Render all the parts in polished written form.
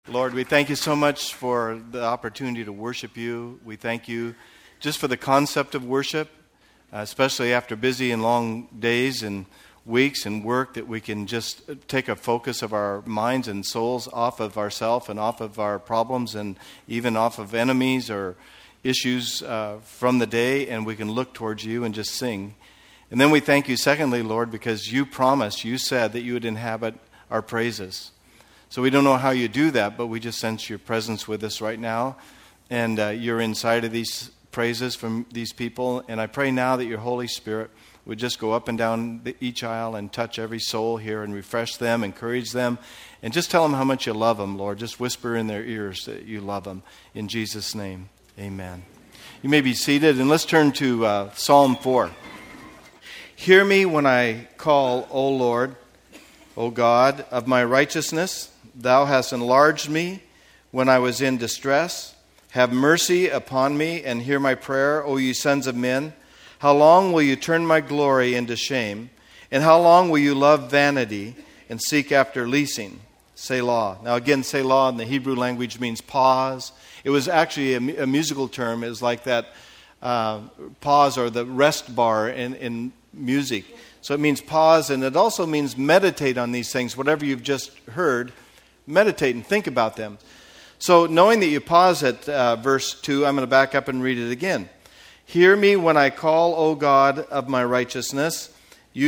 Lord, we thank you so much for the opportunity to worship you. We thank you just for the concept of worship, especially after busy and long days and weeks and work, that we can just take a focus of our minds and souls off of ourselves and off of our problems and even off of enemies or issues from the day, and we can look towards you and just sing. And then we thank you, secondly, Lord, because you promised, you said that you would inhabit our praises. So we don't know how you do that, but we just sense your presence with us right now. And you're inside of these praises from these people. And I pray now that your Holy Spirit would just go up and down each aisle and touch every soul here and refresh them, encourage them, and just tell them how much you love them, Lord. Just whisper in their ears that you love them. In Jesus' name, amen. You may be seated, and let's turn to Psalm 4. Hear me when I call, O Lord, O God of my righteousness. Thou hast enlarged me when I was in distress. Have mercy upon me and hear my prayer, O ye sons of men. How long will you turn my glory into shame? And how long will you love vanity and seek after leasing? Selah. Now again, Selah in the Hebrew language means pause. It was actually a musical term. It was like that pause or the rest bar in music. So it means pause, and it also means meditate on these things. Whatever you've just heard, meditate and think about them. So knowing that you pause at verse 2, I'm going to back up and read it again. Hear me when I call, O God of my righteousness. You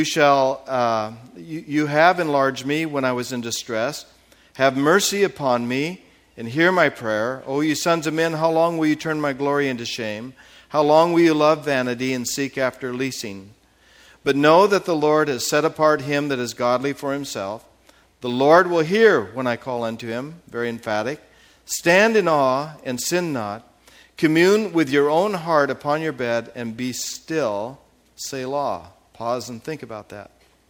have enlarged me when I was in distress. Have mercy upon me and hear my prayer. O you sons of men, how long will you turn my glory into shame? How long will you love vanity and seek after leasing? But know that the Lord has set apart him that is godly for himself. The Lord will hear when I call unto him. Very emphatic. Stand in awe and sin not. Commune with your own heart upon your bed and be still. Selah. Pause and think about that.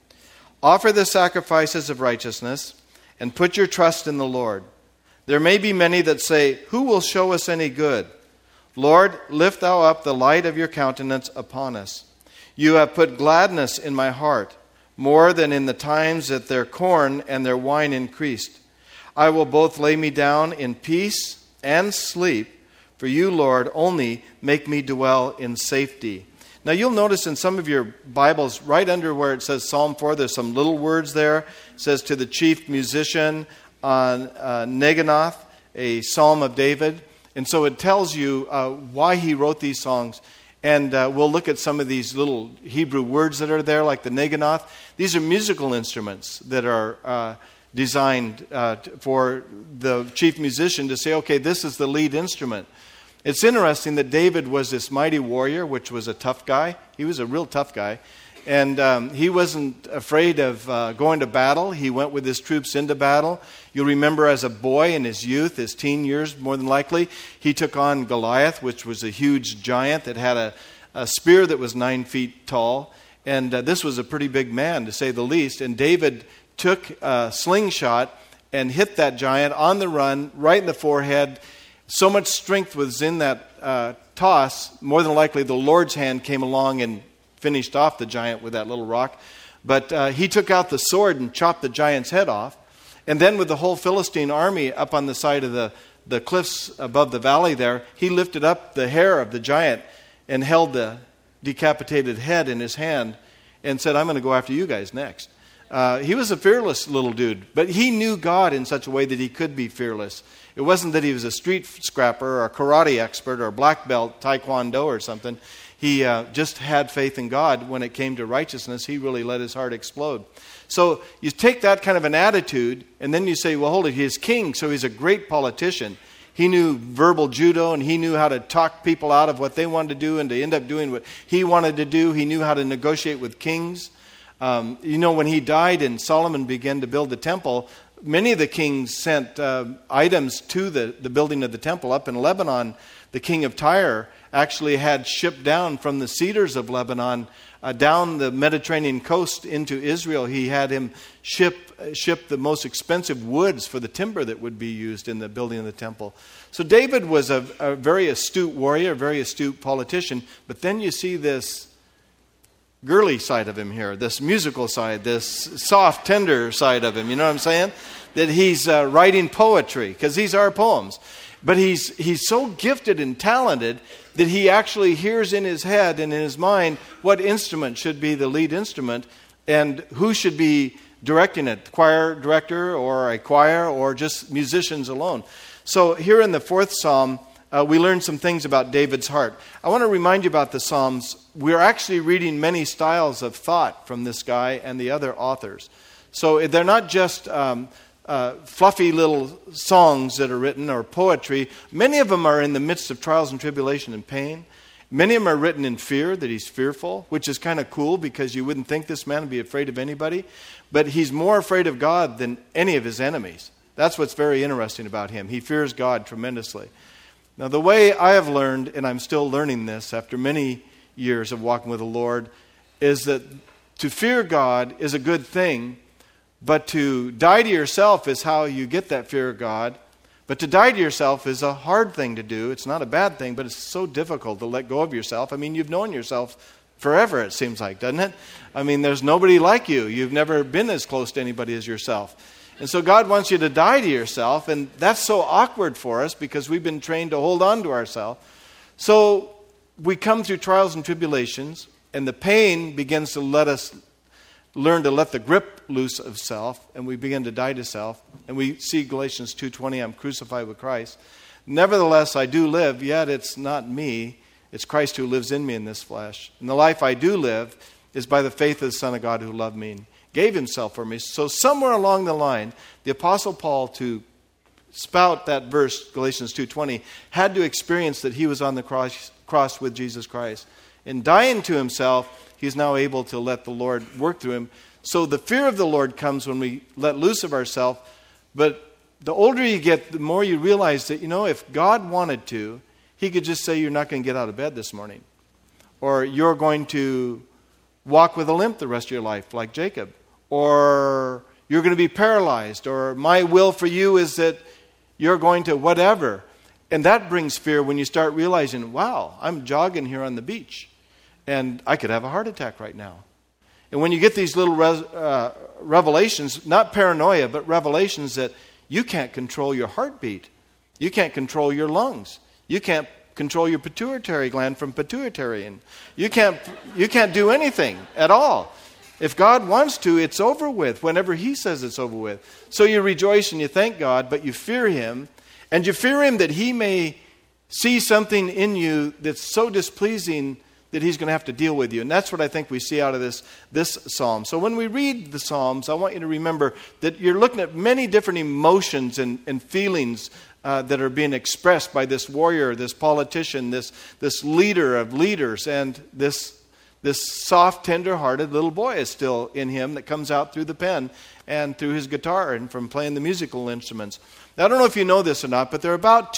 Offer the sacrifices of righteousness and put your trust in the Lord. There may be many that say, who will show us any good? Lord, lift thou up the light of your countenance upon us. You have put gladness in my heart, more than in the times that their corn and their wine increased. I will both lay me down in peace and sleep, for you, Lord, only make me dwell in safety. Now you'll notice in some of your Bibles, right under where it says Psalm 4, there's some little words there. It says to the chief musician on Neginoth, a psalm of David. And so it tells you why he wrote these songs. And we'll look at some of these little Hebrew words that are there, like the Neginoth. These are musical instruments that are designed for the chief musician to say, okay, this is the lead instrument. It's interesting that David was this mighty warrior, which was a tough guy. He was a real tough guy. And he wasn't afraid of going to battle. He went with his troops into battle. You'll remember as a boy in his youth, his teen years more than likely, he took on Goliath, which was a huge giant that had a spear that was 9 feet tall. And this was a pretty big man, to say the least. And David took a slingshot and hit that giant on the run, right in the forehead. So much strength was in that toss, more than likely the Lord's hand came along and finished off the giant with that little rock. But he took out the sword and chopped the giant's head off. And then with the whole Philistine army up on the side of the cliffs above the valley there, he lifted up the hair of the giant and held the decapitated head in his hand and said, I'm going to go after you guys next. He was a fearless little dude, but he knew God in such a way that he could be fearless. It wasn't that he was a street scrapper or a karate expert or a black belt taekwondo or something. He just had faith in God. When it came to righteousness, he really let his heart explode. So you take that kind of an attitude, and then you say, well, hold it, he is king, so he's a great politician. He knew verbal judo, and he knew how to talk people out of what they wanted to do and to end up doing what he wanted to do. He knew how to negotiate with kings. When he died and Solomon began to build the temple, many of the kings sent items to the building of the temple. Up in Lebanon, the king of Tyre actually had shipped down from the cedars of Lebanon down the Mediterranean coast into Israel. He had him ship the most expensive woods for the timber that would be used in the building of the temple. So David was a very astute warrior, a very astute politician. But then you see this girly side of him here, this musical side, this soft, tender side of him. You know what I'm saying? That he's writing poetry, because these are poems. But he's so gifted and talented that he actually hears in his head and in his mind what instrument should be the lead instrument and who should be directing it, choir director or a choir or just musicians alone. So here in the 4th Psalm, we learn some things about David's heart. I want to remind you about the Psalms. We're actually reading many styles of thought from this guy and the other authors. So they're not just fluffy little songs that are written or poetry. Many of them are in the midst of trials and tribulation and pain. Many of them are written in fear, that he's fearful, which is kind of cool because you wouldn't think this man would be afraid of anybody. But he's more afraid of God than any of his enemies. That's what's very interesting about him. He fears God tremendously. Now, the way I have learned, and I'm still learning this after many years of walking with the Lord, is that to fear God is a good thing, but to die to yourself is how you get that fear of God. But to die to yourself is a hard thing to do. It's not a bad thing, but it's so difficult to let go of yourself. I mean, you've known yourself forever, it seems like, doesn't it? I mean, there's nobody like you. You've never been as close to anybody as yourself. And so God wants you to die to yourself, and that's so awkward for us because we've been trained to hold on to ourselves. So we come through trials and tribulations, and the pain begins to let us learn to let the grip loose of self, and we begin to die to self. And we see Galatians 2:20, I'm crucified with Christ. Nevertheless, I do live, yet it's not me. It's Christ who lives in me in this flesh. And the life I do live is by the faith of the Son of God who loved me and gave himself for me. So somewhere along the line, the Apostle Paul, to spout that verse, Galatians 2:20, had to experience that he was on the cross with Jesus Christ. In dying to himself, he's now able to let the Lord work through him. So the fear of the Lord comes when we let loose of ourselves. But the older you get, the more you realize that, if God wanted to, he could just say, you're not going to get out of bed this morning. Or you're going to walk with a limp the rest of your life, like Jacob. Or you're going to be paralyzed. Or my will for you is that you're going to whatever. And that brings fear when you start realizing, wow, I'm jogging here on the beach. And I could have a heart attack right now. And when you get these little revelations, not paranoia, but revelations that you can't control your heartbeat. You can't control your lungs. You can't control your pituitary gland from pituitary. You can't do anything at all. If God wants to, it's over with whenever he says it's over with. So you rejoice and you thank God, but you fear him. And you fear him that he may see something in you that's so displeasing that he's going to have to deal with you. And that's what I think we see out of this psalm. So when we read the Psalms, I want you to remember that you're looking at many different emotions and feelings that are being expressed by this warrior, this politician, this leader of leaders, and this soft, tender-hearted little boy is still in him that comes out through the pen and through his guitar and from playing the musical instruments. Now, I don't know if you know this or not, but there are about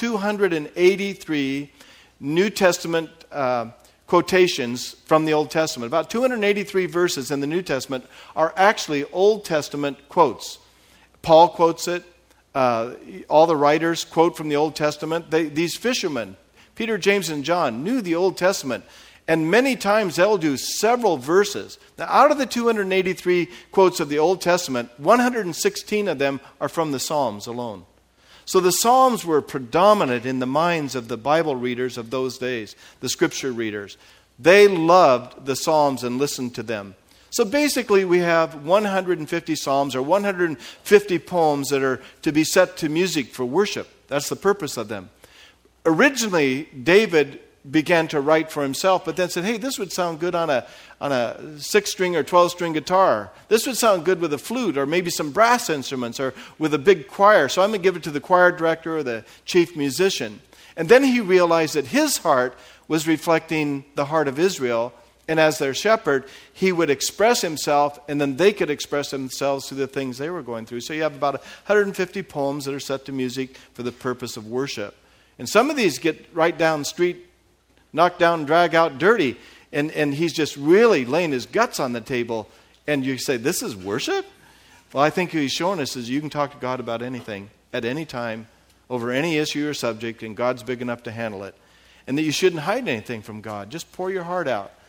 283 New Testament quotations from the Old Testament. About 283 verses in the New Testament are actually Old Testament quotes. Paul quotes it. All the writers quote from the Old Testament. These fishermen, Peter, James, and John, knew the Old Testament. And many times they'll do several verses. Now, out of the 283 quotes of the Old Testament, 116 of them are from the Psalms alone. So the Psalms were predominant in the minds of the Bible readers of those days, the Scripture readers. They loved the Psalms and listened to them. So basically we have 150 Psalms or 150 poems that are to be set to music for worship. That's the purpose of them. Originally, David began to write for himself, but then said, hey, this would sound good on a 6-string or 12-string guitar. This would sound good with a flute or maybe some brass instruments or with a big choir. So I'm going to give it to the choir director or the chief musician. And then he realized that his heart was reflecting the heart of Israel. And as their shepherd, he would express himself, and then they could express themselves through the things they were going through. So you have about 150 poems that are set to music for the purpose of worship. And some of these get right down street, knocked down, drag out, dirty. And he's just really laying his guts on the table. And you say, this is worship? Well, I think what he's showing us is you can talk to God about anything, at any time, over any issue or subject, and God's big enough to handle it. And that you shouldn't hide anything from God. Just pour your heart out.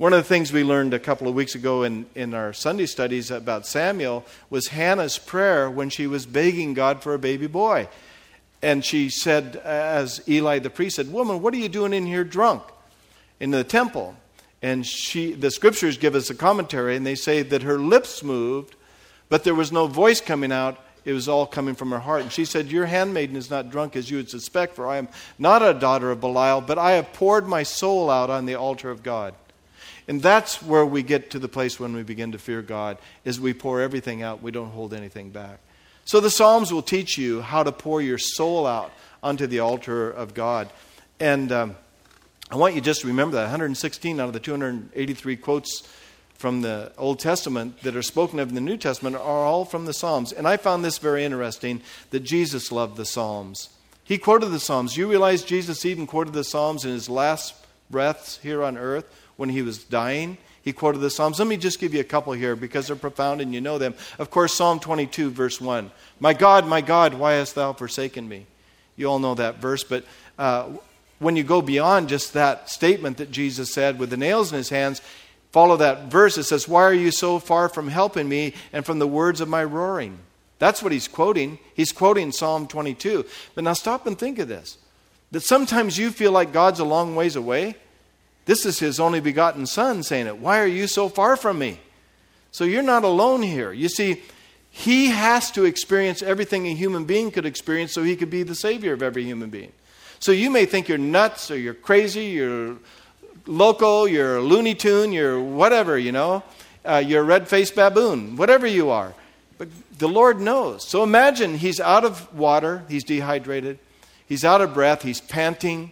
One of the things we learned a couple of weeks ago in our Sunday studies about Samuel was Hannah's prayer when she was begging God for a baby boy. And she said, as Eli the priest said, "Woman, what are you doing in here drunk in the temple?" And the scriptures give us a commentary, and they say that her lips moved, but there was no voice coming out. It was all coming from her heart. And she said, "Your handmaiden is not drunk as you would suspect, for I am not a daughter of Belial, but I have poured my soul out on the altar of God." And that's where we get to the place when we begin to fear God, is we pour everything out. We don't hold anything back. So the Psalms will teach you how to pour your soul out onto the altar of God. And I want you just to remember that 116 out of the 283 quotes from the Old Testament that are spoken of in the New Testament are all from the Psalms. And I found this very interesting, that Jesus loved the Psalms. He quoted the Psalms. You realize Jesus even quoted the Psalms in his last breaths here on earth when he was dying. He quoted the Psalms. Let me just give you a couple here because they're profound and you know them. Of course, Psalm 22, verse 1. My God, why hast thou forsaken me?" You all know that verse, but when you go beyond just that statement that Jesus said with the nails in his hands, follow that verse. It says, "Why are you so far from helping me and from the words of my roaring?" That's what he's quoting. He's quoting Psalm 22. But now stop and think of this. That sometimes you feel like God's a long ways away. This is his only begotten Son saying it. "Why are you so far from me?" So you're not alone here. You see, he has to experience everything a human being could experience so he could be the Savior of every human being. So you may think you're nuts or you're crazy, you're loco, you're a Looney Tune, you're whatever, you're a red-faced baboon, whatever you are. But the Lord knows. So imagine he's out of water, he's dehydrated, he's out of breath, he's panting,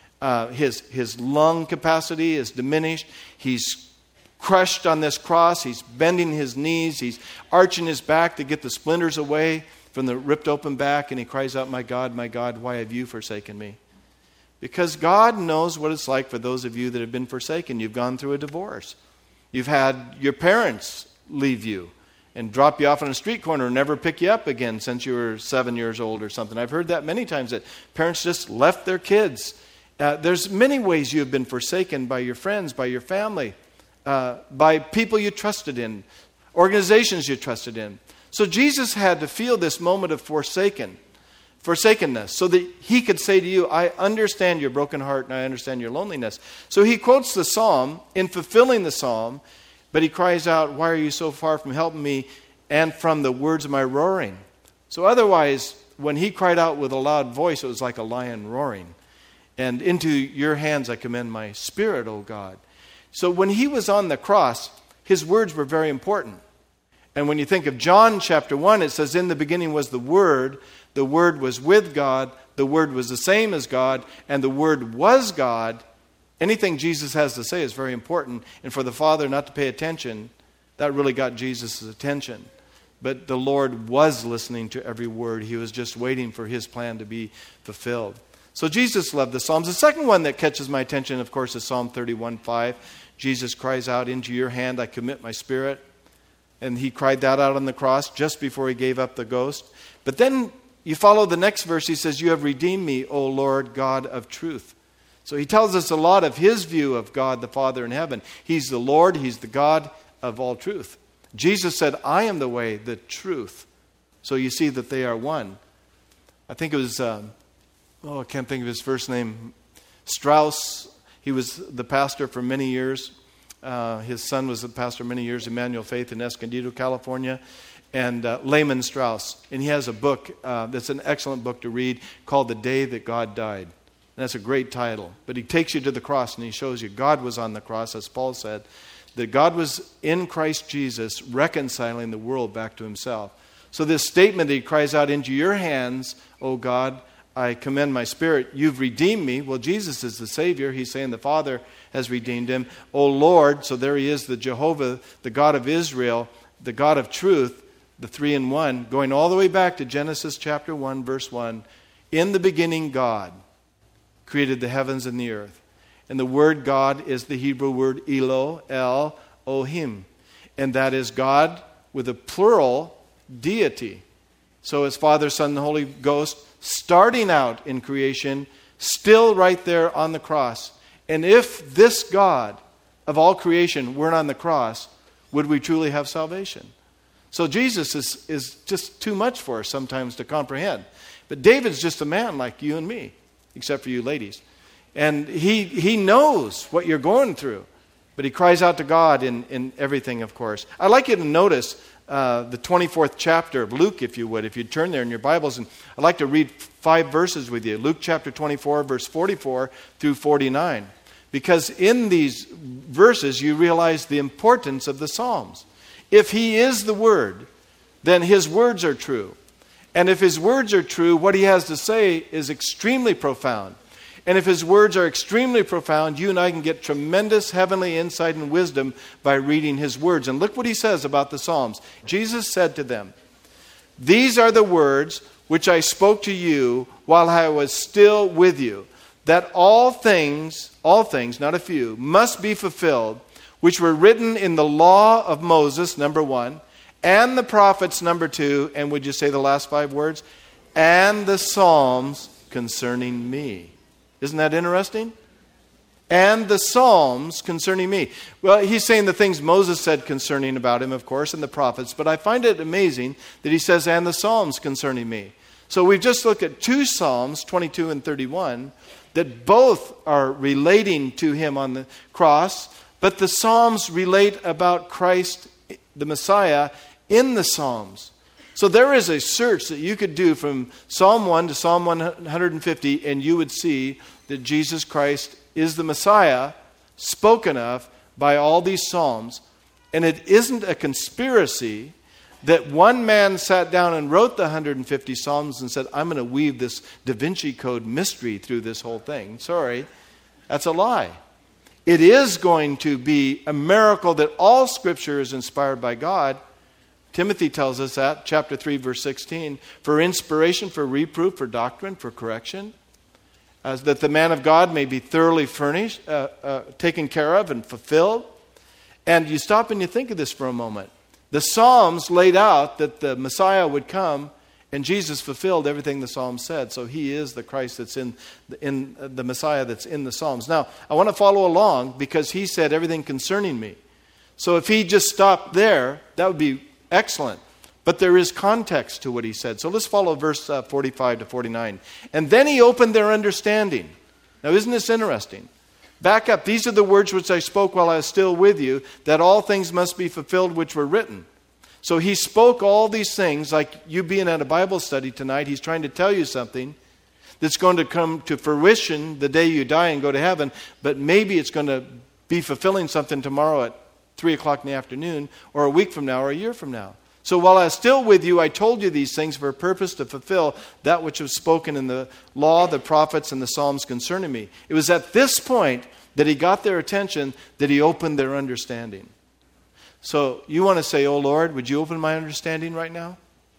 his lung capacity is diminished, he's crushed on this cross, he's bending his knees, he's arching his back to get the splinters away from the ripped open back, and he cries out, my God, why have you forsaken me?" Because God knows what it's like for those of you that have been forsaken. You've gone through a divorce. You've had your parents leave you and drop you off on a street corner and never pick you up again since you were 7 years old or something. I've heard that many times, that parents just left their kids. There's many ways you have been forsaken by your friends, by your family, by people you trusted in, organizations you trusted in. So Jesus had to feel this moment of forsakenness so that he could say to you, "I understand your broken heart and I understand your loneliness." So he quotes the psalm in fulfilling the psalm, but he cries out, "Why are you so far from helping me and from the words of my roaring?" So otherwise, when he cried out with a loud voice, it was like a lion roaring. "And into your hands I commend my spirit, O God." So when he was on the cross, his words were very important. And when you think of John chapter 1, it says, "In the beginning was the Word was with God, the Word was the same as God, and the Word was God." Anything Jesus has to say is very important. And for the Father not to pay attention, that really got Jesus' attention. But the Lord was listening to every word. He was just waiting for his plan to be fulfilled. So Jesus loved the Psalms. The second one that catches my attention, of course, is Psalm 31:5. Jesus cries out, "Into your hand I commit my spirit." And he cried that out on the cross just before he gave up the ghost. But then you follow the next verse. He says, "You have redeemed me, O Lord God of truth." So he tells us a lot of his view of God the Father in heaven. He's the Lord. He's the God of all truth. Jesus said, "I am the way, the truth." So you see that they are one. I think it was, I can't think of his first name, Strauss. He was the pastor for many years. His son was the pastor many years, Emmanuel Faith in Escondido, California, and Lehman Strauss. And he has a book that's an excellent book to read called "The Day That God Died." And that's a great title. But he takes you to the cross and he shows you God was on the cross, as Paul said, that God was in Christ Jesus reconciling the world back to himself. So this statement that he cries out, "Into your hands, O God, I commend my spirit. You've redeemed me." Well, Jesus is the Savior. He's saying the Father has redeemed him. "O Lord," so there he is, the Jehovah, the God of Israel, the God of truth, the three in one, going all the way back to Genesis chapter 1, verse 1. "In the beginning, God created the heavens and the earth." And the word God is the Hebrew word Elo, El-Ohim. And that is God with a plural deity. So it's Father, Son, and the Holy Ghost starting out in creation, still right there on the cross. And if this God of all creation weren't on the cross, would we truly have salvation? So Jesus is just too much for us sometimes to comprehend. But David's just a man like you and me, except for you ladies. And he knows what you're going through. But he cries out to God in everything, of course. I'd like you to notice the 24th chapter of Luke, if you would, if you'd turn there in your Bibles. And I'd like to read 5 verses with you. Luke chapter 24, verse 44 through 49. Because in these verses, you realize the importance of the Psalms. If he is the Word, then his words are true. And if his words are true, what he has to say is extremely profound. And if his words are extremely profound, you and I can get tremendous heavenly insight and wisdom by reading his words. And look what he says about the Psalms. Jesus said to them, "These are the words which I spoke to you while I was still with you, that all things, not a few, must be fulfilled, which were written in the law of Moses," number 1, "and the prophets," number 2, and would you say the last 5 words? "And the Psalms concerning me." Isn't that interesting? And the Psalms concerning me. Well, he's saying the things Moses said concerning about him, of course, and the prophets. But I find it amazing that he says, "and the Psalms concerning me." So we've just looked at 2 Psalms, 22 and 31, that both are relating to him on the cross. But the Psalms relate about Christ, the Messiah, in the Psalms. So there is a search that you could do from Psalm 1 to Psalm 150, and you would see that Jesus Christ is the Messiah spoken of by all these Psalms. And it isn't a conspiracy that one man sat down and wrote the 150 Psalms and said, "I'm going to weave this Da Vinci Code mystery through this whole thing." Sorry, that's a lie. It is going to be a miracle that all Scripture is inspired by God. Timothy tells us that, chapter 3, verse 16, for inspiration, for reproof, for doctrine, for correction, as that the man of God may be thoroughly furnished, taken care of and fulfilled. And you stop and you think of this for a moment. The Psalms laid out that the Messiah would come, and Jesus fulfilled everything the Psalms said. So he is the Christ that's in the Messiah that's in the Psalms. Now, I want to follow along because he said everything concerning me. So if he just stopped there, that would be excellent. But there is context to what he said. So let's follow verse 45 to 49. "And then he opened their understanding." Now, isn't this interesting? Back up. "These are the words which I spoke while I was still with you, that all things must be fulfilled which were written." So he spoke all these things, like you being at a Bible study tonight. He's trying to tell you something that's going to come to fruition the day you die and go to heaven. But maybe it's going to be fulfilling something tomorrow at 3 o'clock in the afternoon, or a week from now, or a year from now. "So while I was still with you, I told you these things for a purpose to fulfill that which was spoken in the law, the prophets, and the Psalms concerning me." It was at this point that he got their attention, that he opened their understanding. So you want to say, "Oh Lord, would you open my understanding right now?"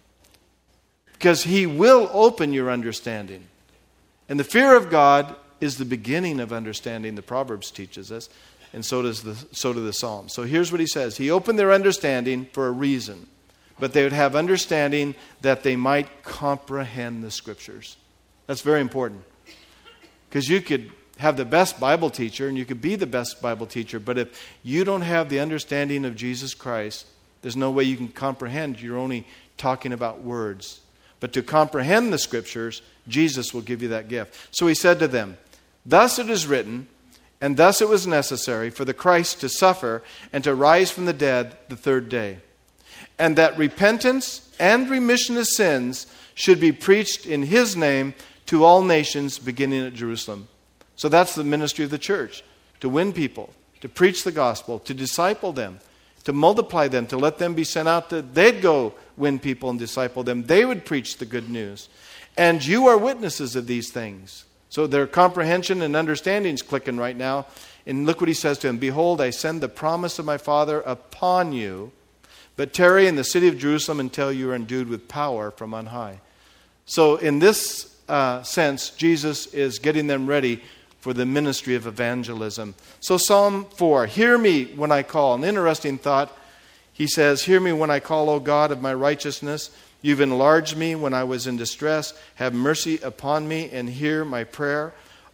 Because he will open your understanding. And the fear of God is the beginning of understanding, the Proverbs teaches us. And so do the Psalms. So here's what he says. He opened their understanding for a reason. But they would have understanding that they might comprehend the Scriptures. That's very important. Because you could have the best Bible teacher and you could be the best Bible teacher. But if you don't have the understanding of Jesus Christ, there's no way you can comprehend. You're only talking about words. But to comprehend the Scriptures, Jesus will give you that gift. So he said to them, "Thus it is written, and thus it was necessary for the Christ to suffer and to rise from the dead the 3rd day. And that repentance and remission of sins should be preached in his name to all nations, beginning at Jerusalem." So that's the ministry of the church, to win people, to preach the gospel, to disciple them, to multiply them, to let them be sent out. They'd go win people and disciple them. They would preach the good news. And you are witnesses of these things. So their comprehension and understanding is clicking right now. And look what he says to him. "Behold, I send the promise of my Father upon you, but tarry in the city of Jerusalem until you are endued with power from on high." So in this sense, Jesus is getting them ready for the ministry of evangelism. So Psalm 4, "Hear me when I call." An interesting thought. He says, "Hear me when I call, O God of my righteousness. You've enlarged me when I was in distress. Have mercy upon me and hear my prayer.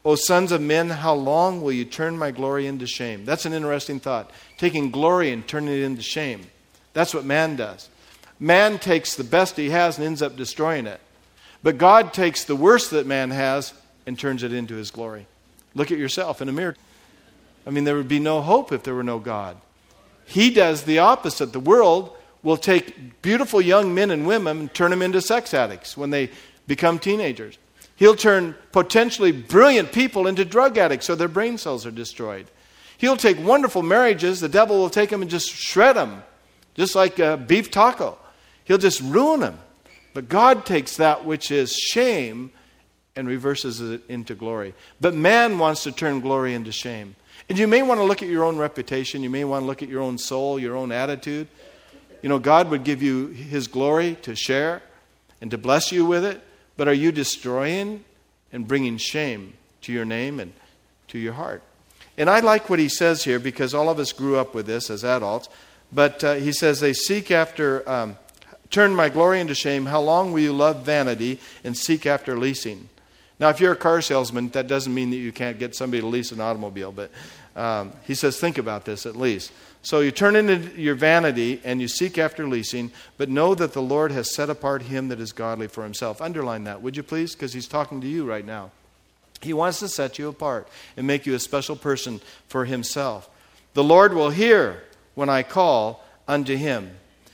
O sons of men, how long will you turn my glory into shame? That's an interesting thought. Taking glory and turning it into shame. That's what man does. Man takes the best he has and ends up destroying it. But God takes the worst that man has and turns it into his glory. Look at yourself in a mirror. I mean, there would be no hope if there were no God. He does the opposite. The world will take beautiful young men and women and turn them into sex addicts when they become teenagers. He'll turn potentially brilliant people into drug addicts so their brain cells are destroyed. He'll take wonderful marriages. The devil will take them and just shred them, just like a beef taco. He'll just ruin them. But God takes that which is shame and reverses it into glory. But man wants to turn glory into shame. And you may want to look at your own reputation. You may want to look at your own soul, your own attitude. You know, God would give you His glory to share and to bless you with it. But are you destroying and bringing shame to your name and to your heart? And I like what he says here because all of us grew up with this as adults. But he says, they seek after, turn my glory into shame. How long will you love vanity and seek after leasing? Now, if you're a car salesman, that doesn't mean that you can't get somebody to lease an automobile. But he says, think about this at least. So you turn into your vanity and you seek after leasing, but know that the Lord has set apart him that is godly for himself. Underline that, would you please? Because he's talking to you right now. He wants to set you apart and make you a special person for himself. The Lord will hear when I call unto him.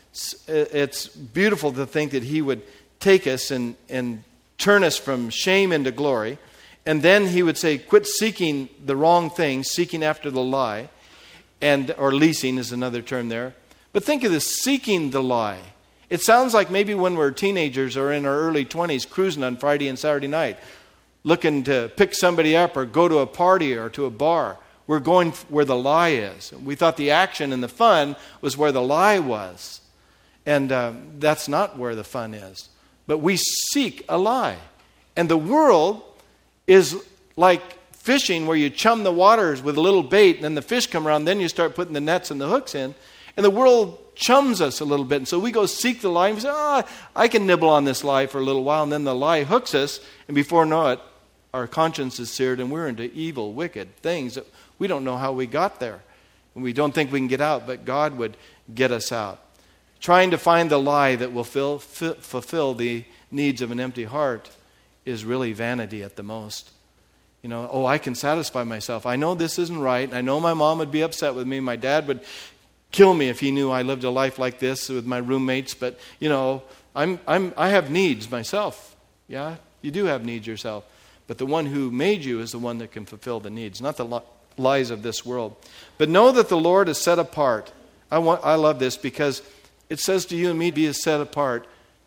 It's beautiful to think that he would take us and turn us from shame into glory. And then he would say, quit seeking the wrong thing, seeking after the lie. Or leasing is another term there. But think of this, seeking the lie. It sounds like maybe when we're teenagers or in our early 20s, cruising on Friday and Saturday night, looking to pick somebody up or go to a party or to a bar. We're going where the lie is. We thought the action and the fun was where the lie was. And that's not where the fun is. But we seek a lie. And the world is like fishing where you chum the waters with a little bait and then the fish come around, then you start putting the nets and the hooks in. And the world chums us a little bit. And so we go seek the lie and we say, I can nibble on this lie for a little while. And then the lie hooks us. And before we know it, our conscience is seared and we're into evil, wicked things that we don't know how we got there. And we don't think we can get out, but God would get us out. Trying to find the lie that will fulfill the needs of an empty heart is really vanity at the most. You know, I can satisfy myself. I know this isn't right. I know my mom would be upset with me. My dad would kill me if he knew I lived a life like this with my roommates. But, you know, I have needs myself. Yeah, you do have needs yourself. But the one who made you is the one that can fulfill the needs, not the lies of this world. But know that the Lord is set apart. I love this because it says to you and me to be set apart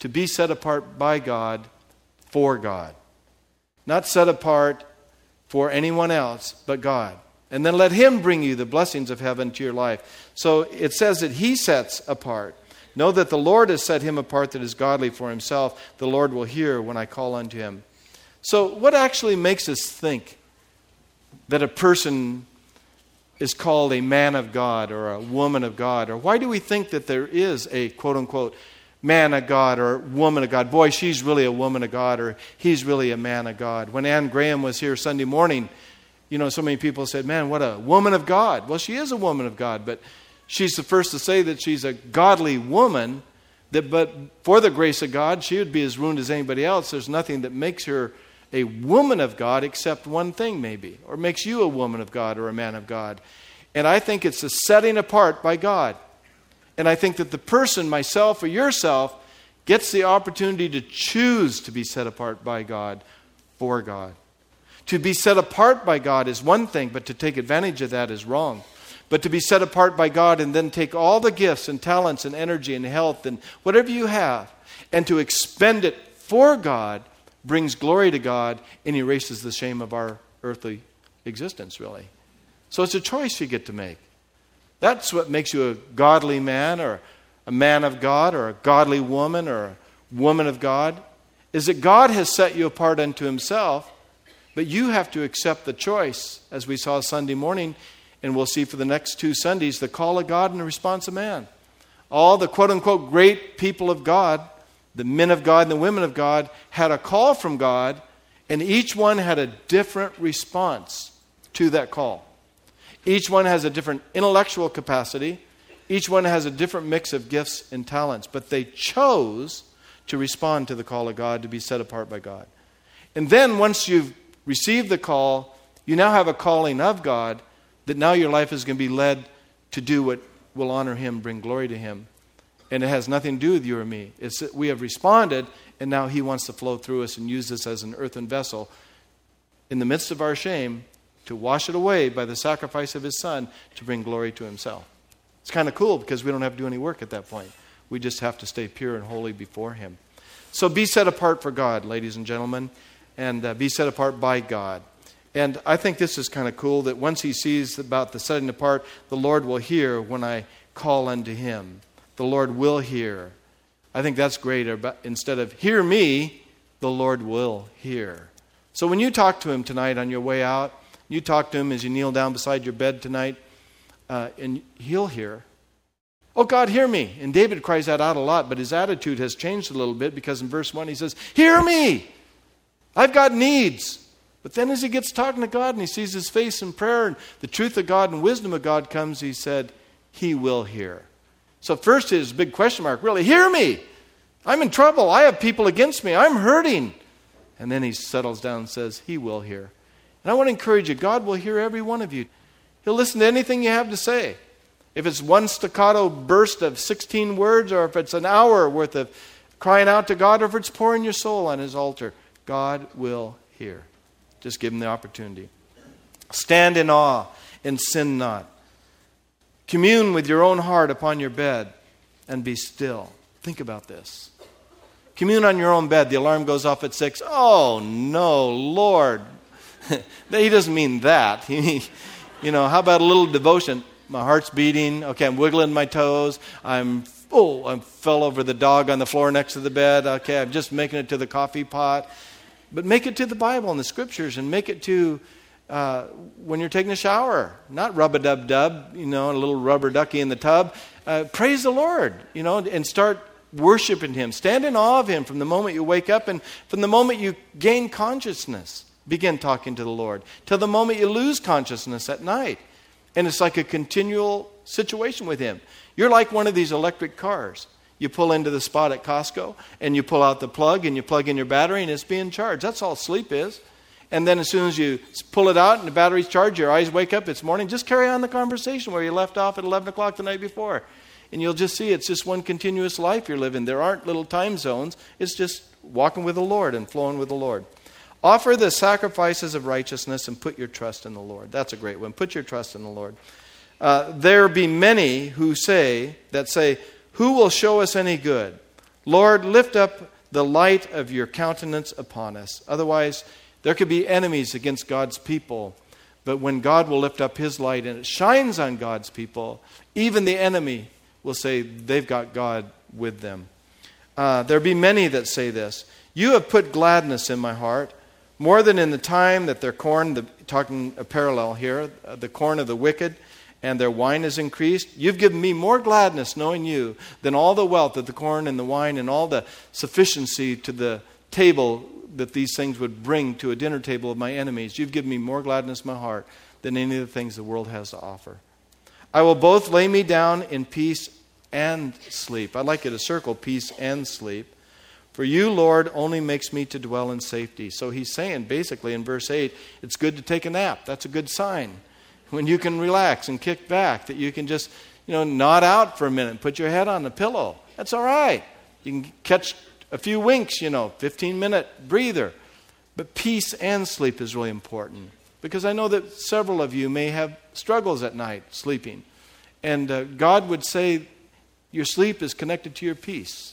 by God, for God. Not set apart for anyone else but God. And then let him bring you the blessings of heaven to your life. So it says that he sets apart. Know that the Lord has set him apart that is godly for himself. The Lord will hear when I call unto him. So what actually makes us think that a person is called a man of God or a woman of God? Or why do we think that there is a quote-unquote man of God or woman of God? Boy, she's really a woman of God, or he's really a man of God. When Ann Graham was here Sunday morning, you know, so many people said, man, what a woman of God. Well, she is a woman of God, but she's the first to say that she's a godly woman, but for the grace of God, she would be as ruined as anybody else. There's nothing that makes her a woman of God except one thing maybe, or makes you a woman of God or a man of God. And I think it's a setting apart by God. And I think that the person, myself or yourself, gets the opportunity to choose to be set apart by God, for God. To be set apart by God is one thing, but to take advantage of that is wrong. But to be set apart by God and then take all the gifts and talents and energy and health and whatever you have and to expend it for God brings glory to God and erases the shame of our earthly existence, really. So it's a choice you get to make. That's what makes you a godly man or a man of God or a godly woman or a woman of God, is that God has set you apart unto himself, but you have to accept the choice, as we saw Sunday morning, and we'll see for the next 2 Sundays, the call of God and the response of man. All the quote-unquote great people of God, the men of God and the women of God, had a call from God, And each one had a different response to that call. Each one has a different intellectual capacity. Each one has a different mix of gifts and talents. But they chose to respond to the call of God, to be set apart by God. And then once you've received the call, you now have a calling of God that now your life is going to be led to do what will honor Him, bring glory to Him. And it has nothing to do with you or me. It's that we have responded, and now He wants to flow through us and use this as an earthen vessel in the midst of our shame to wash it away by the sacrifice of His Son to bring glory to Himself. It's kind of cool because we don't have to do any work at that point. We just have to stay pure and holy before Him. So be set apart for God, ladies and gentlemen, and be set apart by God. And I think this is kind of cool that once He sees about the setting apart, the Lord will hear when I call unto Him. The Lord will hear. I think that's great. Instead of hear me, the Lord will hear. So when you talk to Him tonight on your way out, you talk to Him as you kneel down beside your bed tonight, and He'll hear. Oh, God, hear me. And David cries that out a lot, but his attitude has changed a little bit because in verse 1 he says, hear me. I've got needs. But then as he gets talking to God and he sees His face in prayer and the truth of God and wisdom of God comes, he said, He will hear. So first his big question mark, really, hear me. I'm in trouble. I have people against me. I'm hurting. And then he settles down and says, He will hear. And I want to encourage you, God will hear every one of you. He'll listen to anything you have to say. If it's one staccato burst of 16 words, or if it's an hour worth of crying out to God, or if it's pouring your soul on His altar, God will hear. Just give Him the opportunity. Stand in awe and sin not. Commune with your own heart upon your bed and be still. Think about this. Commune on your own bed. The alarm goes off at 6. Oh, no, Lord. He doesn't mean that. How about a little devotion? My heart's beating. Okay, I'm wiggling my toes. I fell over the dog on the floor next to the bed. Okay, I'm just making it to the coffee pot. But make it to the Bible and the Scriptures, and make it to when you're taking a shower. Not rub-a-dub-dub, a little rubber ducky in the tub. Praise the Lord, and start worshiping Him. Stand in awe of Him from the moment you wake up, and from the moment you gain consciousness, begin talking to the Lord, till the moment you lose consciousness at night. And it's like a continual situation with Him. You're like one of these electric cars. You pull into the spot at Costco, and you pull out the plug, and you plug in your battery, and it's being charged. That's all sleep is. And then as soon as you pull it out and the battery's charged, your eyes wake up, it's morning, just carry on the conversation where you left off at 11 o'clock the night before. And you'll just see it's just one continuous life you're living. There aren't little time zones. It's just walking with the Lord and flowing with the Lord. Offer the sacrifices of righteousness and put your trust in the Lord. That's a great one. Put your trust in the Lord. There be many who say, who will show us any good? Lord, lift up the light of your countenance upon us. Otherwise, there could be enemies against God's people. But when God will lift up His light and it shines on God's people, even the enemy will say they've got God with them. There be many that say this. You have put gladness in my heart, more than in the time that their corn, talking a parallel here, the corn of the wicked, and their wine is increased. You've given me more gladness knowing you than all the wealth of the corn and the wine and all the sufficiency to the table that these things would bring to a dinner table of my enemies. You've given me more gladness in my heart than any of the things the world has to offer. I will both lay me down in peace and sleep. I'd like you to circle peace and sleep. For you, Lord, only makes me to dwell in safety. So he's saying basically in verse 8, it's good to take a nap. That's a good sign. When you can relax and kick back, that you can just, nod out for a minute and put your head on the pillow. That's all right. You can catch a few winks, 15-minute breather. But peace and sleep is really important. Because I know that several of you may have struggles at night sleeping. And God would say your sleep is connected to your peace.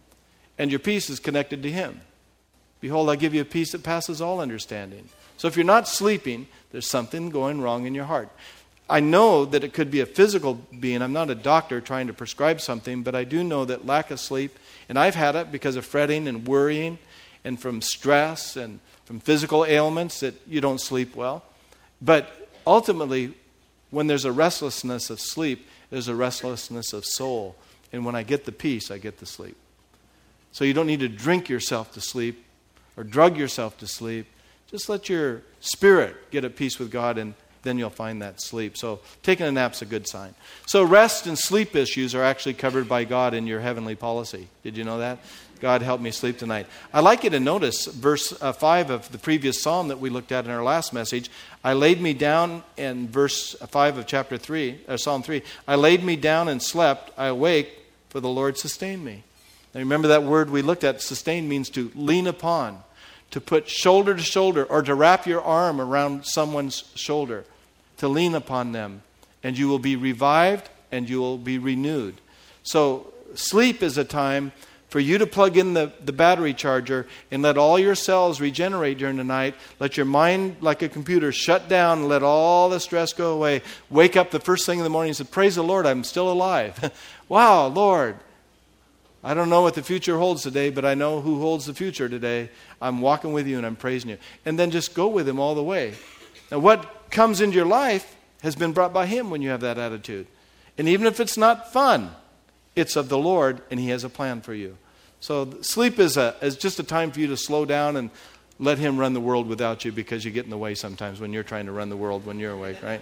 And your peace is connected to Him. Behold, I give you a peace that passes all understanding. So if you're not sleeping, there's something going wrong in your heart. I know that it could be a physical being. I'm not a doctor trying to prescribe something, but I do know that lack of sleep, and I've had it because of fretting and worrying and from stress and from physical ailments that you don't sleep well. But ultimately, when there's a restlessness of sleep, there's a restlessness of soul. And when I get the peace, I get the sleep. So you don't need to drink yourself to sleep or drug yourself to sleep. Just let your spirit get at peace with God, and then you'll find that sleep. So taking a nap's a good sign. So rest and sleep issues are actually covered by God in your heavenly policy. Did you know that? God, help me sleep tonight. I'd like you to notice verse 5 of the previous psalm that we looked at in our last message. I laid me down in verse 5 of chapter 3, Psalm 3. I laid me down and slept. I awake, for the Lord sustained me. Now remember that word we looked at, sustain, means to lean upon, to put shoulder to shoulder, or to wrap your arm around someone's shoulder, to lean upon them, and you will be revived and you will be renewed. So sleep is a time for you to plug in the battery charger and let all your cells regenerate during the night. Let your mind, like a computer, shut down and let all the stress go away. Wake up the first thing in the morning and say, praise the Lord, I'm still alive. Wow, Lord, I don't know what the future holds today, but I know who holds the future today. I'm walking with you and I'm praising you. And then just go with Him all the way. Now what comes into your life has been brought by Him when you have that attitude. And even if it's not fun, it's of the Lord, and He has a plan for you. So sleep is just a time for you to slow down and let Him run the world without you, because you get in the way sometimes when you're trying to run the world when you're awake, right?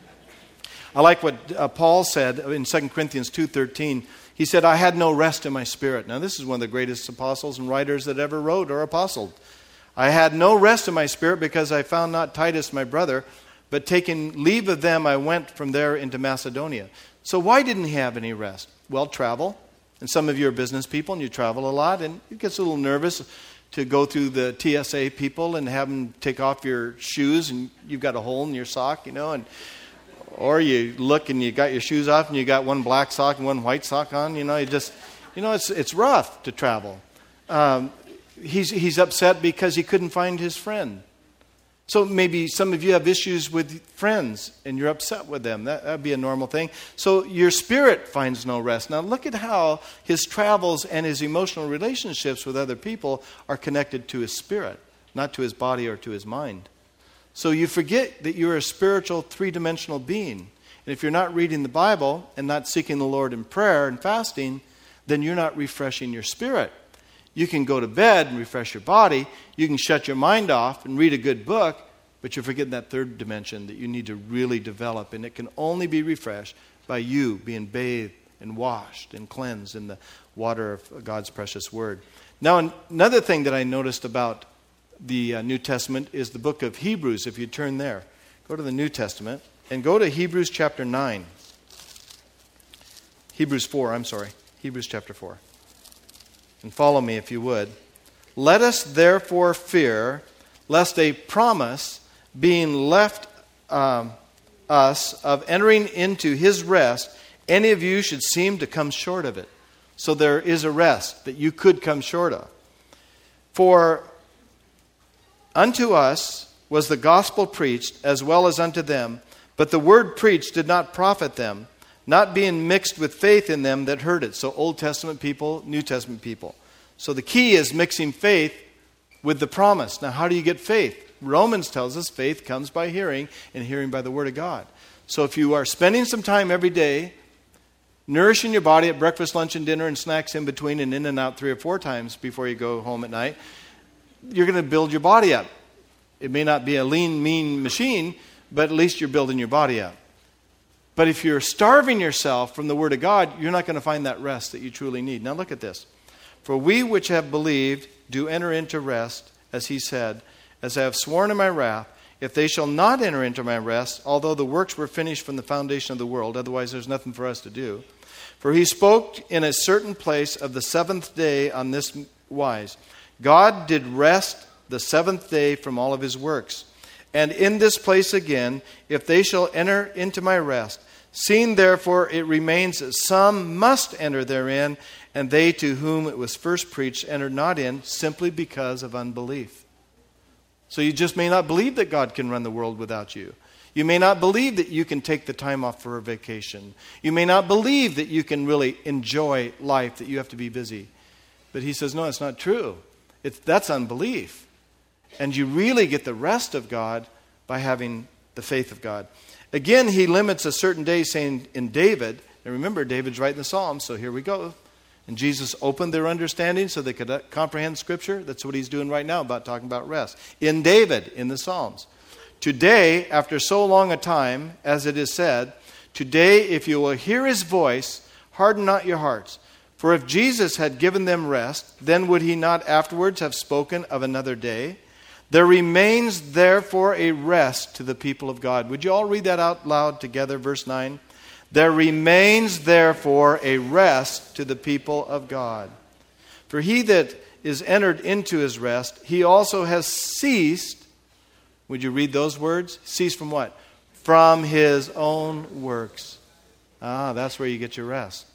I like what Paul said in 2 Corinthians 2:13. He said, I had no rest in my spirit. Now this is one of the greatest apostles and writers that ever wrote or apostled. I had no rest in my spirit because I found not Titus my brother, but taking leave of them, I went from there into Macedonia. So why didn't he have any rest? Well, travel. And some of you are business people and you travel a lot, and it gets a little nervous to go through the TSA people and have them take off your shoes and you've got a hole in your sock, or you look and you got your shoes off and you got one black sock and one white sock on, it's rough to travel. He's upset because he couldn't find his friend. So maybe some of you have issues with friends and you're upset with them. That would be a normal thing. So your spirit finds no rest. Now look at how his travels and his emotional relationships with other people are connected to his spirit, not to his body or to his mind. So you forget that you're a spiritual, three-dimensional being. And if you're not reading the Bible and not seeking the Lord in prayer and fasting, then you're not refreshing your spirit. You can go to bed and refresh your body. You can shut your mind off and read a good book, but you're forgetting that third dimension that you need to really develop. And it can only be refreshed by you being bathed and washed and cleansed in the water of God's precious Word. Now, another thing that I noticed about the New Testament is the book of Hebrews. If you turn there, go to the New Testament and go to Hebrews chapter 9. Hebrews chapter 4. And follow me if you would. Let us therefore fear, lest a promise being left us of entering into His rest, any of you should seem to come short of it. So there is a rest that you could come short of. For unto us was the gospel preached, as well as unto them, but the word preached did not profit them, not being mixed with faith in them that heard it. So Old Testament people, New Testament people. So the key is mixing faith with the promise. Now, how do you get faith? Romans tells us faith comes by hearing, and hearing by the Word of God. So if you are spending some time every day nourishing your body at breakfast, lunch, and dinner, and snacks in between, and in and out 3 or 4 times before you go home at night, you're going to build your body up. It may not be a lean, mean machine, but at least you're building your body up. But if you're starving yourself from the Word of God, you're not going to find that rest that you truly need. Now look at this. For we which have believed do enter into rest, as he said, as I have sworn in my wrath, if they shall not enter into my rest, although the works were finished from the foundation of the world, otherwise there's nothing for us to do. For he spoke in a certain place of the seventh day on this wise, God did rest the seventh day from all of his works. And in this place again, if they shall enter into my rest, seeing therefore it remains that some must enter therein, and they to whom it was first preached entered not in, simply because of unbelief. So you just may not believe that God can run the world without you. You may not believe that you can take the time off for a vacation. You may not believe that you can really enjoy life, that you have to be busy. But he says, no, it's not true. That's unbelief. And you really get the rest of God by having the faith of God. Again, he limits a certain day, saying in David, and remember, David's writing the Psalms, so here we go. And Jesus opened their understanding so they could comprehend Scripture. That's what he's doing right now about talking about rest. In David, in the Psalms. Today, after so long a time, as it is said, today if you will hear his voice, harden not your hearts. For if Jesus had given them rest, then would he not afterwards have spoken of another day? There remains therefore a rest to the people of God. Would you all read that out loud together, verse 9? There remains therefore a rest to the people of God. For he that is entered into his rest, he also has ceased. Would you read those words? Ceased from what? From his own works. That's where you get your rest.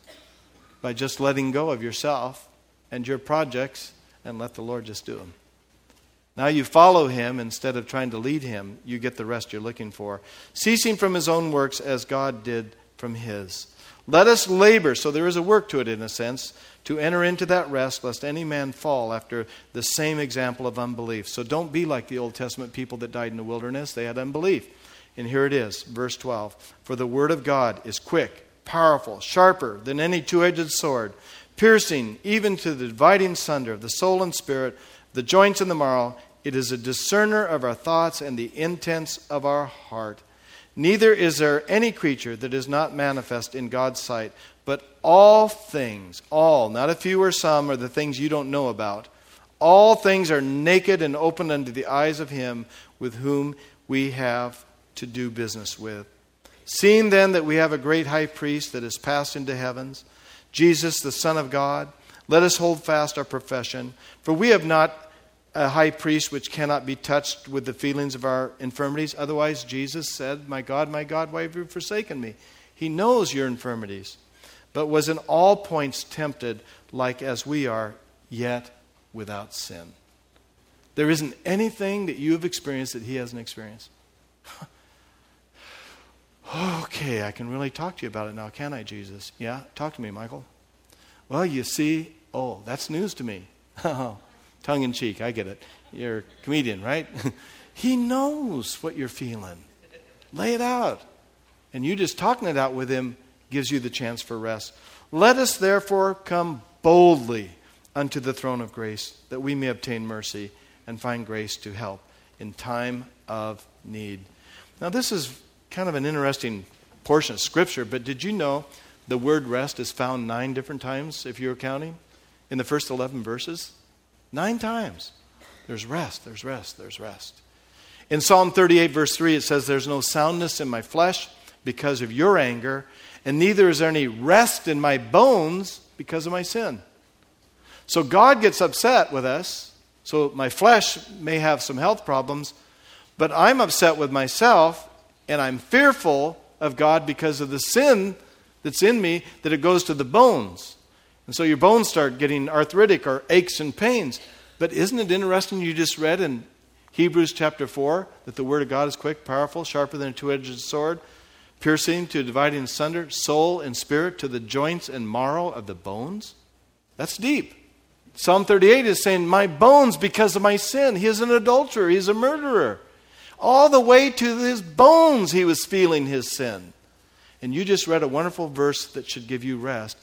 By just letting go of yourself and your projects and let the Lord just do them. Now you follow him instead of trying to lead him. You get the rest you're looking for. Ceasing from his own works as God did from his. Let us labor, so there is a work to it in a sense, to enter into that rest, lest any man fall after the same example of unbelief. So don't be like the Old Testament people that died in the wilderness. They had unbelief. And here it is, verse 12. For the word of God is quick, powerful, sharper than any two-edged sword, piercing even to the dividing sunder of the soul and spirit, the joints and the marrow. It is a discerner of our thoughts and the intents of our heart. Neither is there any creature that is not manifest in God's sight, but all things, all, not a few or some, are the things you don't know about. All things are naked and open unto the eyes of him with whom we have to do business with. Seeing then that we have a great high priest that is passed into heavens, Jesus the Son of God, let us hold fast our profession. For we have not a high priest which cannot be touched with the feelings of our infirmities. Otherwise, Jesus said, my God, why have you forsaken me? He knows your infirmities, but was in all points tempted like as we are, yet without sin. There isn't anything that you have experienced that he hasn't experienced. Okay, I can really talk to you about it now, can't I, Jesus? Yeah, talk to me, Michael. Well, you see, that's news to me. Tongue in cheek, I get it. You're a comedian, right? He knows what you're feeling. Lay it out. And you just talking it out with him gives you the chance for rest. Let us therefore come boldly unto the throne of grace, that we may obtain mercy and find grace to help in time of need. Now this is kind of an interesting portion of Scripture, but did you know the word rest is found 9 different times, if you're counting, in the first 11 verses? 9 times. There's rest, there's rest, there's rest. In Psalm 38, verse 3, it says, there's no soundness in my flesh because of your anger, and neither is there any rest in my bones because of my sin. So God gets upset with us. So my flesh may have some health problems, but I'm upset with myself, and I'm fearful of God because of the sin that's in me, that it goes to the bones. And so your bones start getting arthritic or aches and pains. But isn't it interesting you just read in Hebrews chapter 4 that the word of God is quick, powerful, sharper than a two-edged sword, piercing to dividing asunder soul and spirit to the joints and marrow of the bones? That's deep. Psalm 38 is saying, my bones because of my sin. He is an adulterer. He's a murderer. All the way to his bones he was feeling his sin. And you just read a wonderful verse that should give you rest.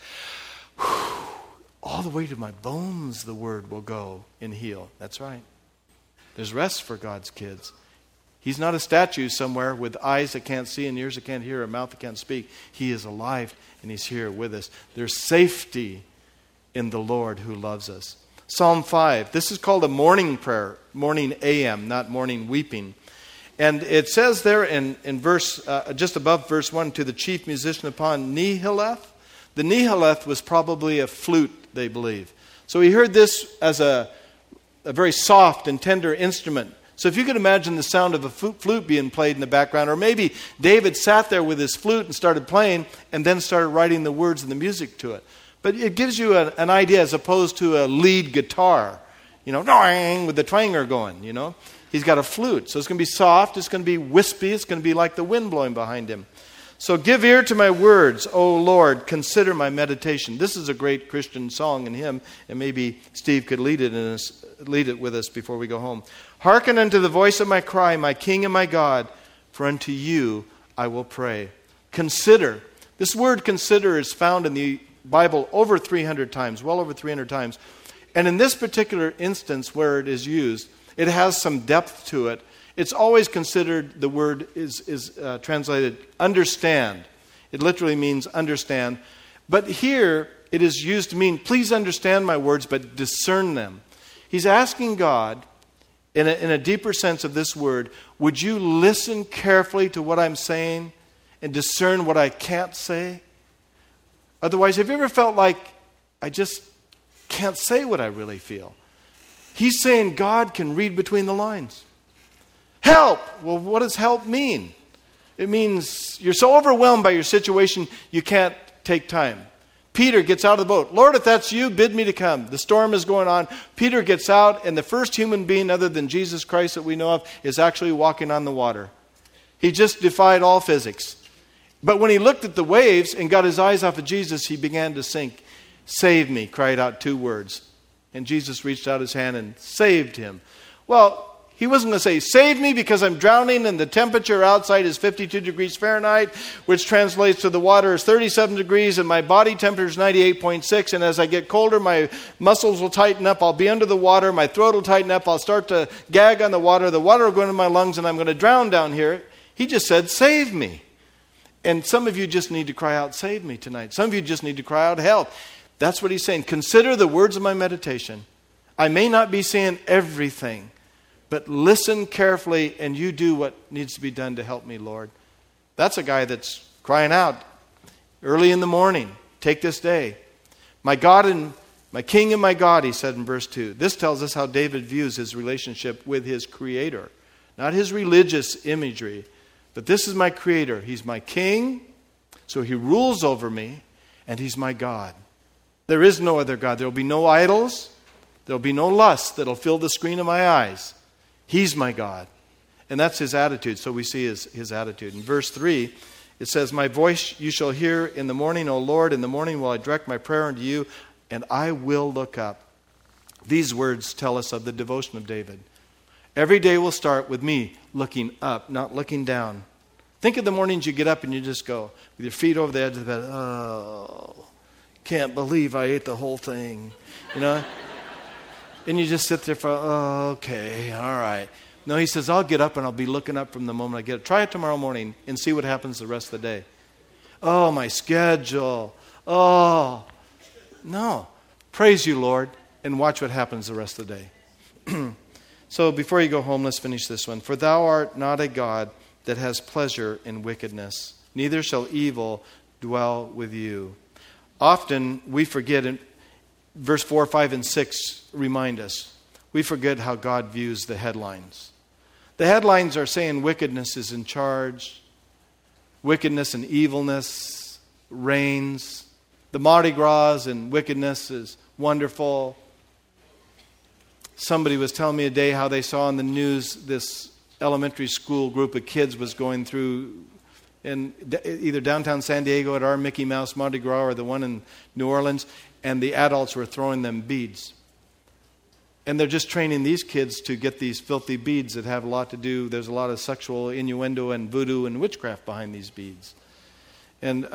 All the way to my bones the word will go and heal. That's right. There's rest for God's kids. He's not a statue somewhere with eyes that can't see and ears that can't hear, a mouth that can't speak. He is alive and he's here with us. There's safety in the Lord who loves us. Psalm 5. This is called a morning prayer. Morning AM, not morning weeping. And it says there in verse, just above verse 1, to the chief musician upon Nihileth. The Nihileth was probably a flute, they believe. So he heard this as a very soft and tender instrument. So if you could imagine the sound of a flute being played in the background, or maybe David sat there with his flute and started playing and then started writing the words and the music to it. But it gives you an idea as opposed to a lead guitar, with the twanger going, He's got a flute, so it's going to be soft, it's going to be wispy, it's going to be like the wind blowing behind him. So give ear to my words, O Lord, consider my meditation. This is a great Christian song and hymn, and maybe Steve could lead it with us before we go home. Hearken unto the voice of my cry, my King and my God, for unto you I will pray. Consider. This word consider is found in the Bible over 300 times, well over 300 times. And in this particular instance where it is used, it has some depth to it. It's always considered, the word is translated understand. It literally means understand. But here it is used to mean, please understand my words, but discern them. He's asking God, in a deeper sense of this word, would you listen carefully to what I'm saying and discern what I can't say? Otherwise, have you ever felt like I just can't say what I really feel? He's saying God can read between the lines. Help! Well, what does help mean? It means you're so overwhelmed by your situation, you can't take time. Peter gets out of the boat. Lord, if that's you, bid me to come. The storm is going on. Peter gets out, and the first human being other than Jesus Christ that we know of is actually walking on the water. He just defied all physics. But when he looked at the waves and got his eyes off of Jesus, he began to sink. Save me, cried out 2 words. And Jesus reached out his hand and saved him. Well, he wasn't going to say, save me because I'm drowning and the temperature outside is 52 degrees Fahrenheit, which translates to the water is 37 degrees and my body temperature is 98.6. And as I get colder, my muscles will tighten up. I'll be under the water. My throat will tighten up. I'll start to gag on the water. The water will go into my lungs and I'm going to drown down here. He just said, save me. And some of you just need to cry out, save me tonight. Some of you just need to cry out, help. That's what he's saying. Consider the words of my meditation. I may not be saying everything, but listen carefully and you do what needs to be done to help me, Lord. That's a guy that's crying out early in the morning. Take this day. My God and my King and my God, he said in verse 2. This tells us how David views his relationship with his Creator. Not his religious imagery, but this is my Creator. He's my King, so he rules over me, and he's my God. There is no other God. There will be no idols. There will be no lust that will fill the screen of my eyes. He's my God. And that's his attitude. So we see his attitude. In verse 3, it says, my voice you shall hear in the morning, O Lord. In the morning will I direct my prayer unto you, and I will look up. These words tell us of the devotion of David. Every day will start with me looking up, not looking down. Think of the mornings you get up and you just go, with your feet over the edge of the bed, oh, can't believe I ate the whole thing. You know? And you just sit there for, oh, okay, all right. No, he says, I'll get up and I'll be looking up from the moment I get up. Try it tomorrow morning and see what happens the rest of the day. Oh, my schedule. Oh. No. Praise you, Lord, and watch what happens the rest of the day. So before you go home, let's finish this one. For thou art not a God that has pleasure in wickedness, neither shall evil dwell with you. Often we forget, and verse 4, 5, and 6 remind us, we forget how God views the headlines. The headlines are saying wickedness is in charge, wickedness and evilness reigns, the Mardi Gras and wickedness is wonderful. Somebody was telling me a day how they saw on the news this elementary school group of kids was going through in either downtown San Diego at our Mickey Mouse Mardi Gras or the one in New Orleans, and the adults were throwing them beads. And they're just training these kids to get these filthy beads that have a lot to do. There's a lot of sexual innuendo and voodoo and witchcraft behind these beads. And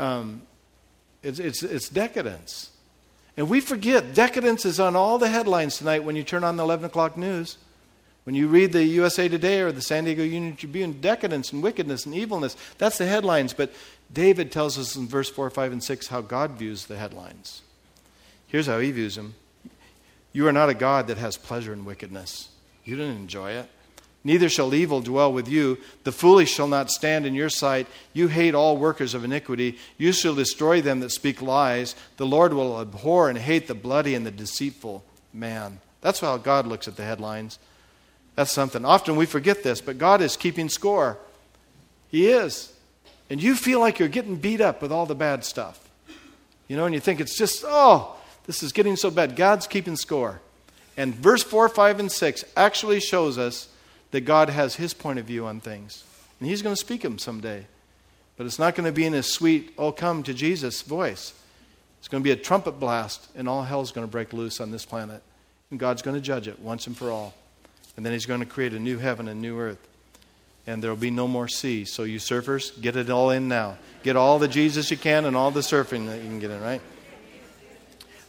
it's decadence. And we forget, decadence is on all the headlines tonight when you turn on the 11 o'clock news. When you read the USA Today or the San Diego Union Tribune, decadence and wickedness and evilness, that's the headlines. But David tells us in verse 4, 5, and 6 how God views the headlines. Here's how he views them. You are not a God that has pleasure in wickedness. You don't enjoy it. Neither shall evil dwell with you. The foolish shall not stand in your sight. You hate all workers of iniquity. You shall destroy them that speak lies. The Lord will abhor and hate the bloody and the deceitful man. That's how God looks at the headlines. That's something. Often we forget this, but God is keeping score. He is. And you feel like you're getting beat up with all the bad stuff. You know, and you think it's just, oh, this is getting so bad. God's keeping score. And verse 4, 5, and 6 actually shows us that God has his point of view on things. And he's going to speak them someday. But it's not going to be in his sweet, oh, come to Jesus voice. It's going to be a trumpet blast, and all hell's going to break loose on this planet. And God's going to judge it once and for all. And then he's going to create a new heaven and new earth. And there will be no more sea. So you surfers, get it all in now. Get all the Jesus you can and all the surfing that you can get in, right?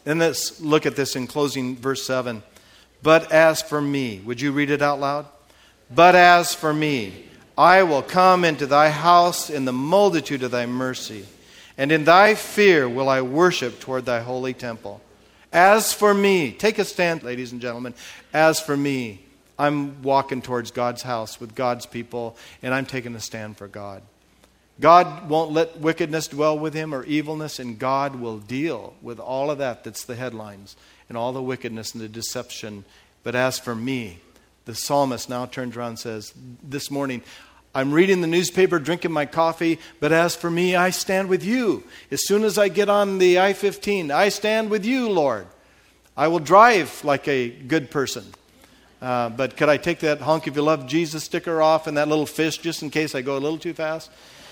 And let's look at this in closing, verse 7. But as for me, would you read it out loud? But as for me, I will come into thy house in the multitude of thy mercy, and in thy fear will I worship toward thy holy temple. As for me, take a stand, ladies and gentlemen. As for me, I'm walking towards God's house with God's people, and I'm taking a stand for God. God won't let wickedness dwell with him or evilness, and God will deal with all of that. That's the headlines, and all the wickedness and the deception. But as for me, the psalmist now turns around and says, this morning, I'm reading the newspaper, drinking my coffee, but as for me, I stand with you. As soon as I get on the I-15, I stand with you, Lord. I will drive like a good person. But could I take that honk if you love Jesus sticker off and that little fish just in case I go a little too fast?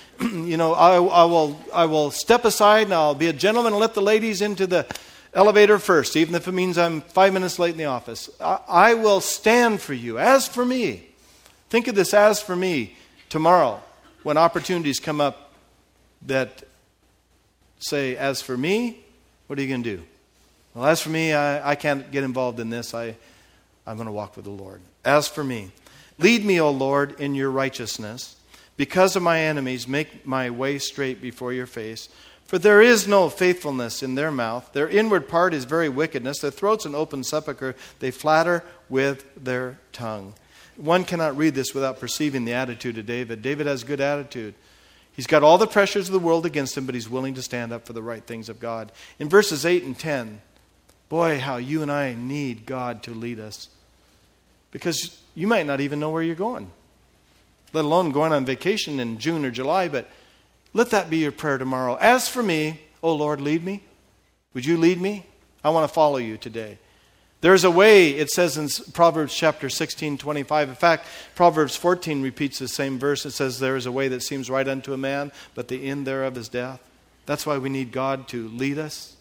I will step aside and I'll be a gentleman and let the ladies into the elevator first, even if it means I'm 5 minutes late in the office. I will stand for you. As for me, think of this as for me tomorrow when opportunities come up that say, as for me, what are you going to do? Well, as for me, I can't get involved in this. I'm going to walk with the Lord. As for me, lead me, O Lord, in your righteousness. Because of my enemies, make my way straight before your face. For there is no faithfulness in their mouth. Their inward part is very wickedness. Their throat's an open sepulchre. They flatter with their tongue. One cannot read this without perceiving the attitude of David. David has good attitude. He's got all the pressures of the world against him, but he's willing to stand up for the right things of God. In verses 8 and 10, boy, how you and I need God to lead us. Because you might not even know where you're going, let alone going on vacation in June or July, but let that be your prayer tomorrow. As for me, oh Lord, lead me. Would you lead me? I want to follow you today. There's a way, it says in Proverbs chapter 16:25. In fact, Proverbs 14 repeats the same verse. It says, there is a way that seems right unto a man, but the end thereof is death. That's why we need God to lead us.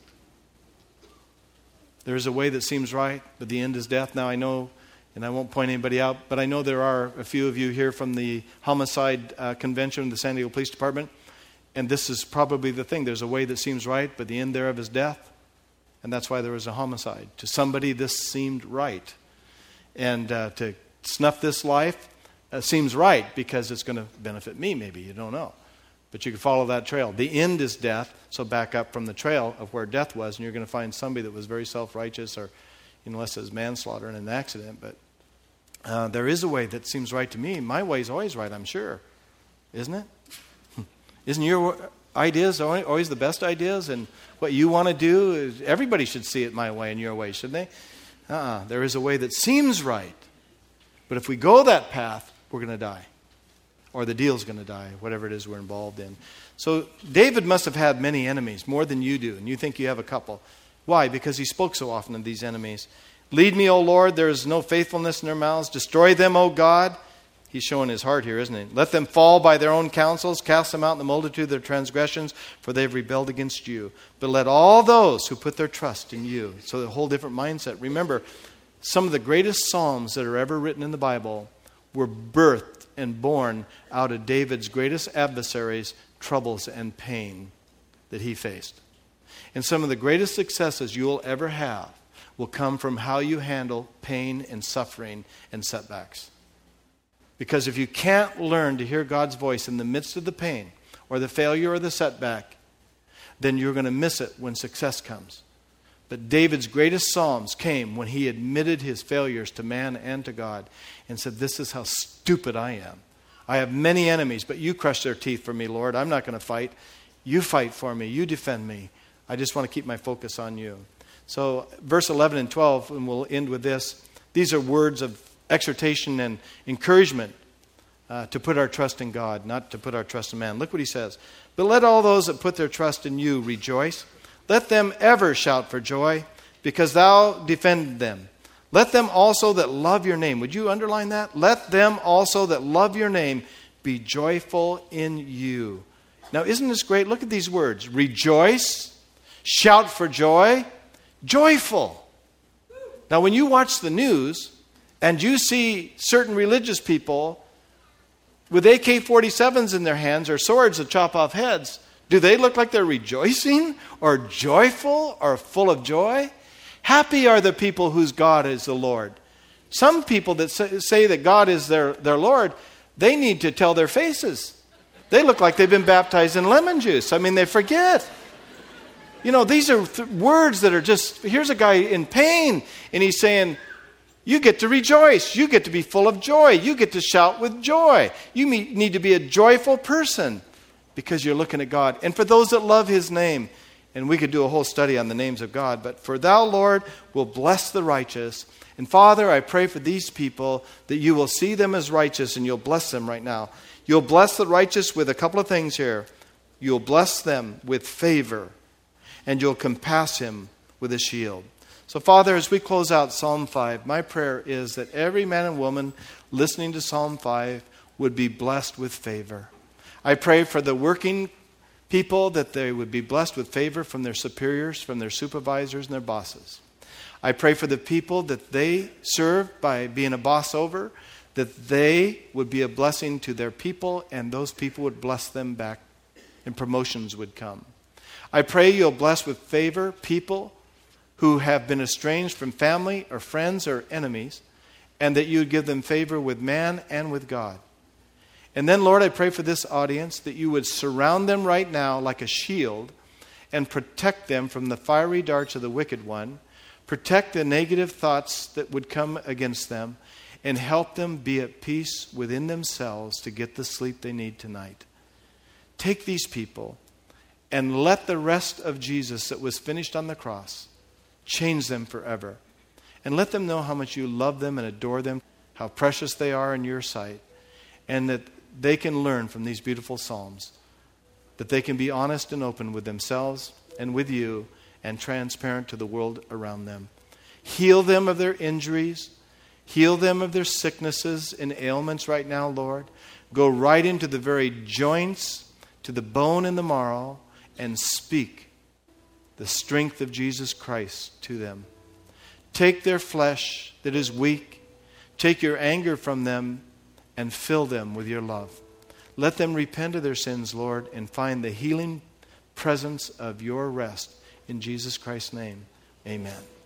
There is a way that seems right, but the end is death. Now I know, and I won't point anybody out, but I know there are a few of you here from the homicide convention of the San Diego Police Department, and this is probably the thing. There's a way that seems right, but the end thereof is death. And that's why there was a homicide. To somebody, this seemed right. And to snuff this life seems right because it's going to benefit me, maybe. You don't know. But you can follow that trail. The end is death, so back up from the trail of where death was, and you're going to find somebody that was very self-righteous, or unless it was manslaughter in an accident. But there is a way that seems right to me. My way is always right, I'm sure. Isn't it? Isn't your ideas always the best ideas? And what you want to do, everybody should see it my way and your way, shouldn't they? There is a way that seems right. But if we go that path, we're going to die. Or the deal's going to die, whatever it is we're involved in. So David must have had many enemies, more than you do. And you think you have a couple. Why? Because he spoke so often of these enemies. Lead me, O Lord, there is no faithfulness in their mouths. Destroy them, O God. He's showing his heart here, isn't he? Let them fall by their own counsels. Cast them out in the multitude of their transgressions, for they've rebelled against you. But let all those who put their trust in you. So a whole different mindset. Remember, some of the greatest psalms that are ever written in the Bible were birthed and born out of David's greatest adversaries, troubles and pain that he faced. And some of the greatest successes you'll ever have will come from how you handle pain and suffering and setbacks. Because if you can't learn to hear God's voice in the midst of the pain or the failure or the setback, then you're going to miss it when success comes. But David's greatest psalms came when he admitted his failures to man and to God and said, this is how stupid I am. I have many enemies, but you crush their teeth for me, Lord. I'm not going to fight. You fight for me. You defend me. I just want to keep my focus on you. So verse 11 and 12, and we'll end with this. These are words of exhortation and encouragement to put our trust in God, not to put our trust in man. Look what he says. But let all those that put their trust in you rejoice. Let them ever shout for joy, because thou defended them. Let them also that love your name. Would you underline that? Let them also that love your name be joyful in you. Now, isn't this great? Look at these words. Rejoice, shout for joy, joyful. Now, when you watch the news and you see certain religious people with AK-47s in their hands or swords that chop off heads, Do they look like they're rejoicing or joyful or full of joy? Happy are the people whose God is the Lord. Some people that say that God is their Lord, they need to tell their faces. They look like they've been baptized in lemon juice. I mean, they forget. You know, these are words that are just, here's a guy in pain, and he's saying, you get to rejoice. You get to be full of joy. You get to shout with joy. You need to be a joyful person because you're looking at God. And for those that love His name, and we could do a whole study on the names of God, but for Thou, Lord, will bless the righteous. And Father, I pray for these people that you will see them as righteous and you'll bless them right now. You'll bless the righteous with a couple of things here. You'll bless them with favor, and you'll compass him with a shield. So, Father, as we close out Psalm 5, my prayer is that every man and woman listening to Psalm 5 would be blessed with favor. I pray for the working people that they would be blessed with favor from their superiors, from their supervisors, and their bosses. I pray for the people that they serve by being a boss over, that they would be a blessing to their people, and those people would bless them back, and promotions would come. I pray you'll bless with favor people who have been estranged from family or friends or enemies, and that you would give them favor with man and with God. And then, Lord, I pray for this audience that you would surround them right now like a shield and protect them from the fiery darts of the wicked one, protect the negative thoughts that would come against them, and help them be at peace within themselves to get the sleep they need tonight. Take these people and let the rest of Jesus that was finished on the cross change them forever. And let them know how much you love them and adore them, how precious they are in your sight, and that they can learn from these beautiful Psalms, that they can be honest and open with themselves and with you and transparent to the world around them. Heal them of their injuries. Heal them of their sicknesses and ailments right now, Lord. Go right into the very joints, to the bone and the marrow, and speak the strength of Jesus Christ to them. Take their flesh that is weak. Take your anger from them and fill them with your love. Let them repent of their sins, Lord, and find the healing presence of your rest. In Jesus Christ's name, amen.